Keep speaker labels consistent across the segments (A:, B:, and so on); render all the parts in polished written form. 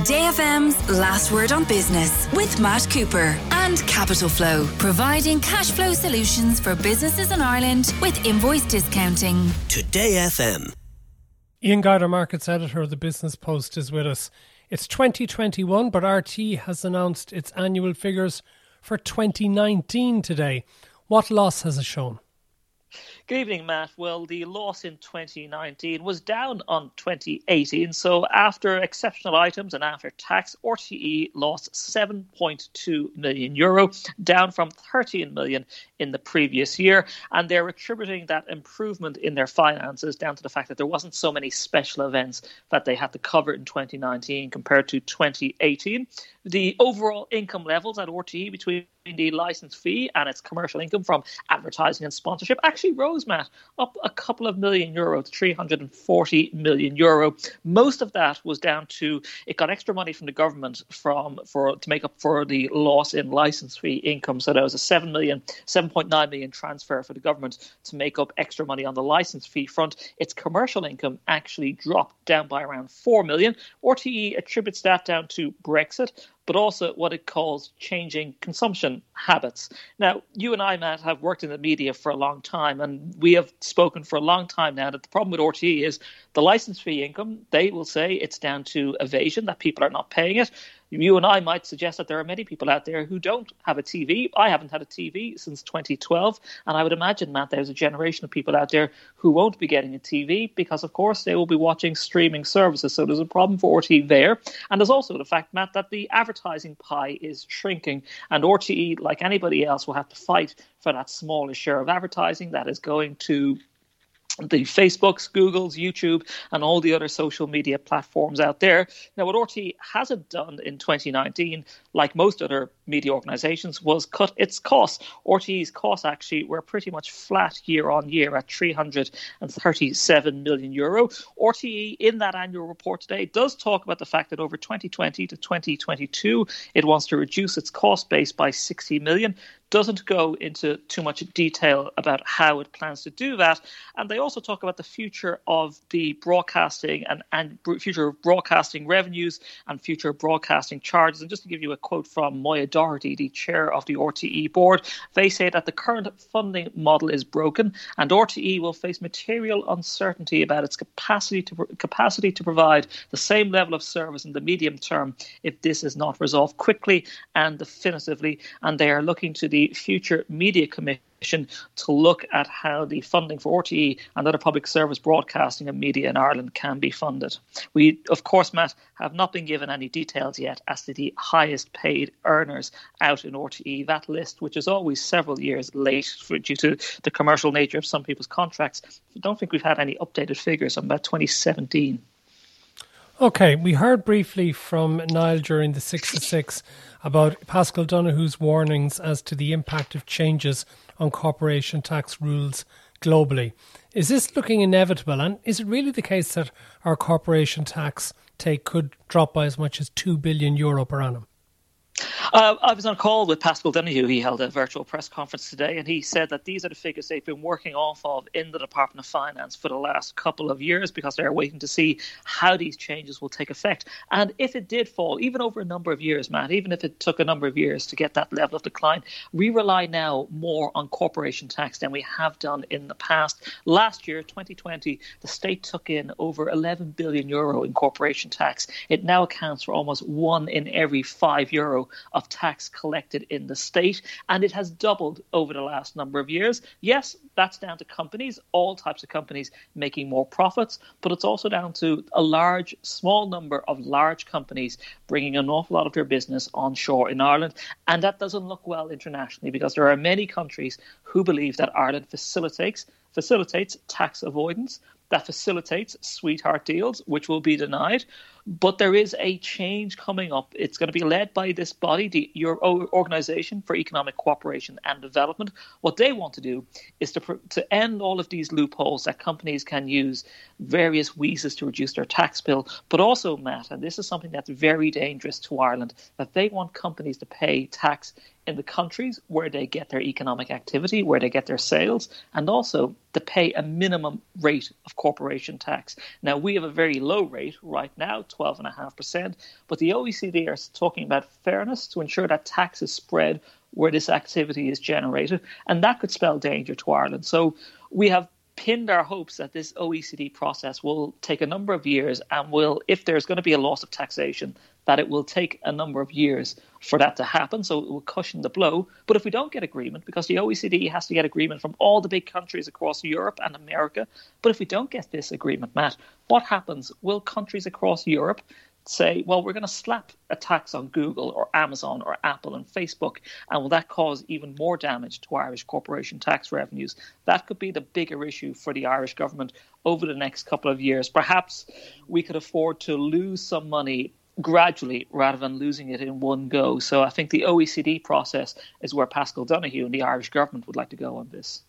A: Today FM's Last Word on Business with Matt Cooper and Capital Flow, providing cash flow solutions for businesses in Ireland with invoice discounting.
B: Today FM.
C: Ian Guyder, Markets Editor of the Business Post, is with us. It's 2021, but RT has announced its annual figures for 2019 today. What loss has it shown?
D: Good evening, Matt. Well, the loss in 2019 was down on 2018. So after exceptional items and after tax, RTE lost €7.2 million, down from 13 million in the previous year. And they're attributing that improvement in their finances down to the fact that there wasn't so many special events that they had to cover in 2019 compared to 2018. The overall income levels at RTE between the licence fee and its commercial income from advertising and sponsorship actually rose, Matt, up a couple of million euro to €340 million. Most of that was down to it got extra money from the government to make up for the loss in licence fee income. So there was a 7.9 million transfer for the government to make up extra money on the licence fee front. Its commercial income actually dropped down by around 4 million. RTE attributes that down to Brexit, but also what it calls changing consumption habits. Now, you and I, Matt, have worked in the media for a long time, and we have spoken for a long time now that the problem with RTE is the licence fee income. They will say it's down to evasion, that people are not paying it. You and I might suggest that there are many people out there who don't have a TV. I haven't had a TV since 2012. And I would imagine, Matt, there's a generation of people out there who won't be getting a TV because, of course, they will be watching streaming services. So there's a problem for RTE there. And there's also the fact, Matt, that the advertising pie is shrinking. And RTE, like anybody else, will have to fight for that smaller share of advertising that is going to the Facebooks, Googles, YouTube, and all the other social media platforms out there. Now, what RTE hasn't done in 2019, like most other media organisations, was cut its costs. RTE's costs actually were pretty much flat year on year at €337 million. RTE, in that annual report today, does talk about the fact that over 2020 to 2022, it wants to reduce its cost base by 60 million. Doesn't go into too much detail about how it plans to do that. And they also talk about the future of the broadcasting and future of broadcasting revenues and future broadcasting charges. And just to give you a quote from Moya Doherty, the chair of the RTE board, they say that the current funding model is broken and RTE will face material uncertainty about its capacity to provide the same level of service in the medium term if this is not resolved quickly and definitively. And they are looking to the Future Media Commission to look at how the funding for RTE and other public service broadcasting and media in Ireland can be funded. We, of course, Matt, have not been given any details yet as to the highest paid earners out in RTE. That list, which is always several years late due to the commercial nature of some people's contracts, I don't think we've had any updated figures on about 2017.
C: OK, we heard briefly from Niall during the 6 to 6 about Paschal Donohoe's warnings as to the impact of changes on corporation tax rules globally. Is this looking inevitable? And is it really the case that our corporation tax take could drop by as much as €2 billion per annum?
D: I was on a call with Paschal Donohoe. He held a virtual press conference today, and he said that these are the figures they've been working off of in the Department of Finance for the last couple of years because they're waiting to see how these changes will take effect. And if it did fall, even over a number of years, Matt, even if it took a number of years to get that level of decline, we rely now more on corporation tax than we have done in the past. Last year, 2020, the state took in over €11 billion in corporation tax. It now accounts for almost €1 in every €5 of tax collected in the state, and it has doubled over the last number of years. Yes, that's down to companies, all types of companies making more profits, but it's also down to a small number of large companies bringing an awful lot of their business onshore in Ireland, and that doesn't look well internationally because there are many countries who believe that Ireland facilitates tax avoidance, that facilitates sweetheart deals, which will be denied. But there is a change coming up. It's going to be led by this body, your Organisation for Economic Cooperation and Development. What they want to do is to end all of these loopholes that companies can use various wheezes to reduce their tax bill. But also, Matt, and this is something that's very dangerous to Ireland, that they want companies to pay tax in the countries where they get their economic activity, where they get their sales, and also to pay a minimum rate of corporation tax. Now, we have a very low rate right now, 12.5%, but the OECD are talking about fairness to ensure that tax is spread where this activity is generated, and that could spell danger to Ireland. So we have pinned our hopes that this OECD process will take a number of years and will, if there's going to be a loss of taxation, that it will take a number of years for that to happen. So it will cushion the blow. But if we don't get agreement, because the OECD has to get agreement from all the big countries across Europe and America, but if we don't get this agreement, Matt, what happens? Will countries across Europe say, well, we're going to slap a tax on Google or Amazon or Apple and Facebook, and will that cause even more damage to Irish corporation tax revenues? That could be the bigger issue for the Irish government over the next couple of years. Perhaps we could afford to lose some money gradually rather than losing it in one go. So I think the OECD process is where Paschal Donohoe and the Irish government would like to go on this.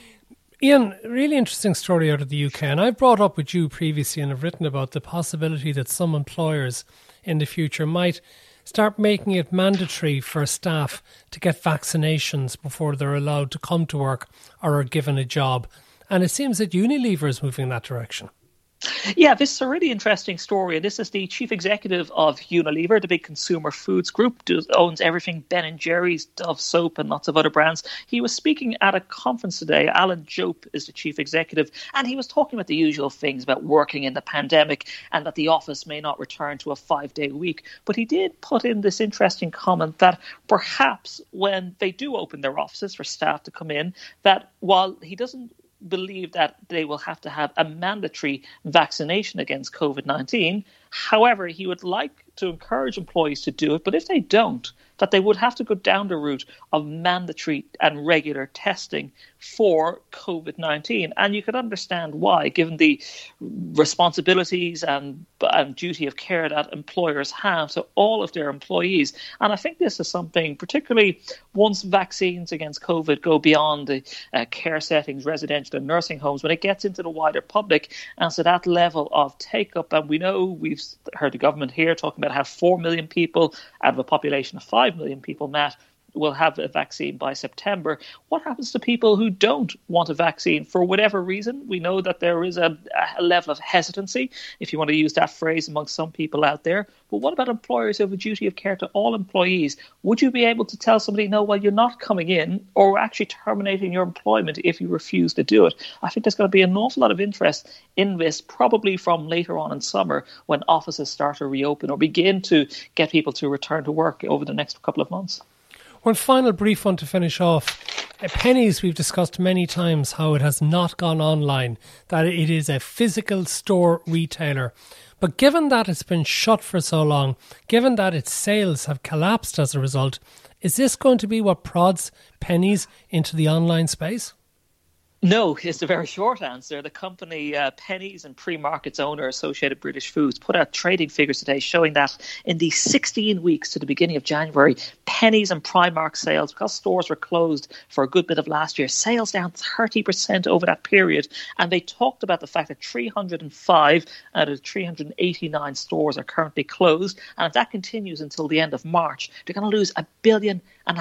C: Ian, really interesting story out of the UK, and I've brought up with you previously and have written about the possibility that some employers in the future might start making it mandatory for staff to get vaccinations before they're allowed to come to work or are given a job. And it seems that Unilever is moving in that direction.
D: Yeah, this is a really interesting story. This is the chief executive of Unilever, the big consumer foods group, owns everything Ben & Jerry's, Dove soap and lots of other brands. He was speaking at a conference today. Alan Jope is the chief executive, and he was talking about the usual things about working in the pandemic and that the office may not return to a 5-day week. But he did put in this interesting comment that perhaps when they do open their offices for staff to come in, that while he doesn't believe that they will have to have a mandatory vaccination against COVID-19. However, he would like to encourage employees to do it, but if they don't, that they would have to go down the route of mandatory and regular testing for COVID-19. And you could understand why, given the responsibilities and duty of care that employers have to all of their employees. And I think this is something, particularly once vaccines against COVID go beyond the care settings, residential and nursing homes, when it gets into the wider public, and so that level of take-up, and we know, we've heard the government here talking about how 4 million people out of a population of 5 million people, Matt, will have a vaccine by September. What happens to people who don't want a vaccine for whatever reason? We know that there is a level of hesitancy, if you want to use that phrase, amongst some people out there. But what about employers who have a duty of care to all employees? Would you be able to tell somebody, no, well, you're not coming in, or actually terminating your employment if you refuse to do it? I think there's going to be an awful lot of interest in this, probably from later on in summer when offices start to reopen or begin to get people to return to work over the next couple of months.
C: One final brief one to finish off. Penneys, we've discussed many times how it has not gone online, that it is a physical store retailer. But given that it's been shut for so long, given that its sales have collapsed as a result, is this going to be what prods Penneys into the online space?
D: No, is the very short answer. The company Penneys and Pre-Market's owner, Associated British Foods, put out trading figures today showing that in the 16 weeks to the beginning of January, Penneys and Primark sales, because stores were closed for a good bit of last year, sales down 30% over that period. And they talked about the fact that 305 out of 389 stores are currently closed. And if that continues until the end of March, they're going to lose £1.5 billion, about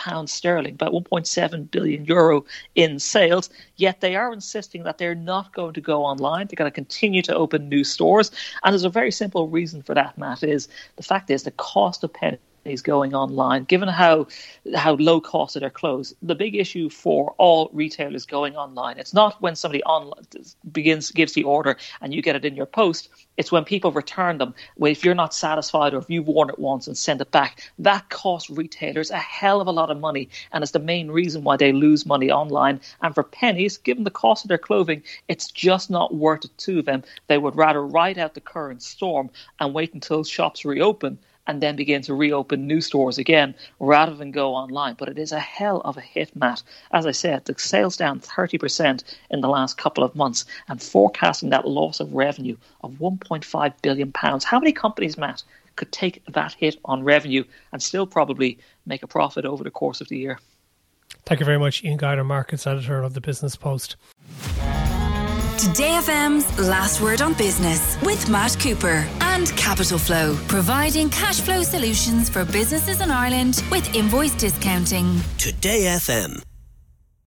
D: €1.7 billion in sales. Yet they are insisting that they're not going to go online. They're going to continue to open new stores. And there's a very simple reason for that, Matt, is the fact is the cost of Penneys going online, given how low cost of their clothes. The big issue for all retailers going online, it's not when somebody gives the order and you get it in your post. It's when people return them. If you're not satisfied or if you've worn it once and send it back, that costs retailers a hell of a lot of money, and it's the main reason why they lose money online. And for Penneys, given the cost of their clothing, it's just not worth it to them. They would rather ride out the current storm and wait until shops reopen and then begin to reopen new stores again rather than go online. But it is a hell of a hit, Matt. As I said, the sales down 30% in the last couple of months and forecasting that loss of revenue of £1.5 billion. How many companies, Matt, could take that hit on revenue and still probably make a profit over the course of the year?
C: Thank you very much, Ian Guider, Markets Editor of the Business Post.
A: Today FM's Last Word on Business with Matt Cooper and Capital Flow, providing cash flow solutions for businesses in Ireland with invoice discounting.
B: Today FM.